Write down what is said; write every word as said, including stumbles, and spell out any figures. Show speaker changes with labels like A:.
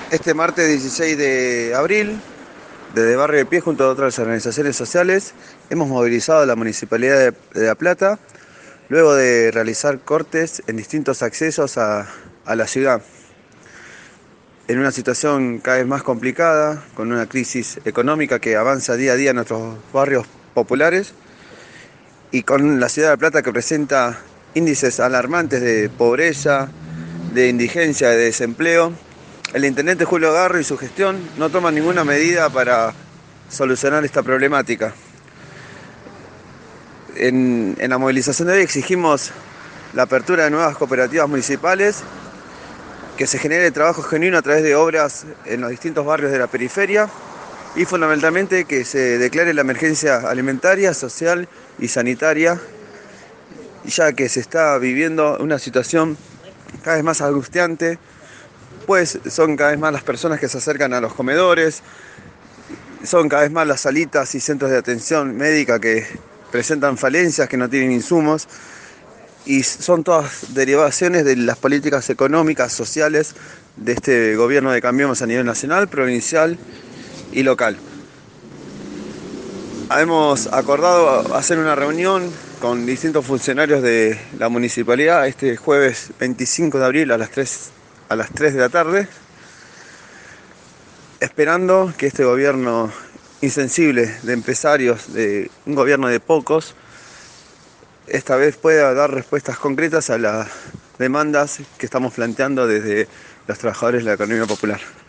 A: Este martes dieciséis de abril, desde Barrio de Pie, junto a otras organizaciones sociales, hemos movilizado a la Municipalidad de, de La Plata luego de realizar cortes en distintos accesos a, a la ciudad. En una situación cada vez más complicada, con una crisis económica que avanza día a día en nuestros barrios populares y con la ciudad de La Plata que presenta índices alarmantes de pobreza, de indigencia, de desempleo. El intendente Julio Garro y su gestión no toman ninguna medida para solucionar esta problemática. En, en la movilización de hoy exigimos la apertura de nuevas cooperativas municipales, que se genere trabajo genuino a través de obras en los distintos barrios de la periferia y fundamentalmente que se declare la emergencia alimentaria, social y sanitaria, ya que se está viviendo una situación cada vez más angustiante, pues son cada vez más las personas que se acercan a los comedores, son cada vez más las salitas y centros de atención médica que presentan falencias, que no tienen insumos, y son todas derivaciones de las políticas económicas, sociales de este gobierno de Cambiemos a nivel nacional, provincial y local. Hemos acordado hacer una reunión con distintos funcionarios de la municipalidad este jueves veinticinco de abril a las tres, a las tres de la tarde, esperando que este gobierno insensible de empresarios, de un gobierno de pocos, esta vez pueda dar respuestas concretas a las demandas que estamos planteando desde los trabajadores de la economía popular.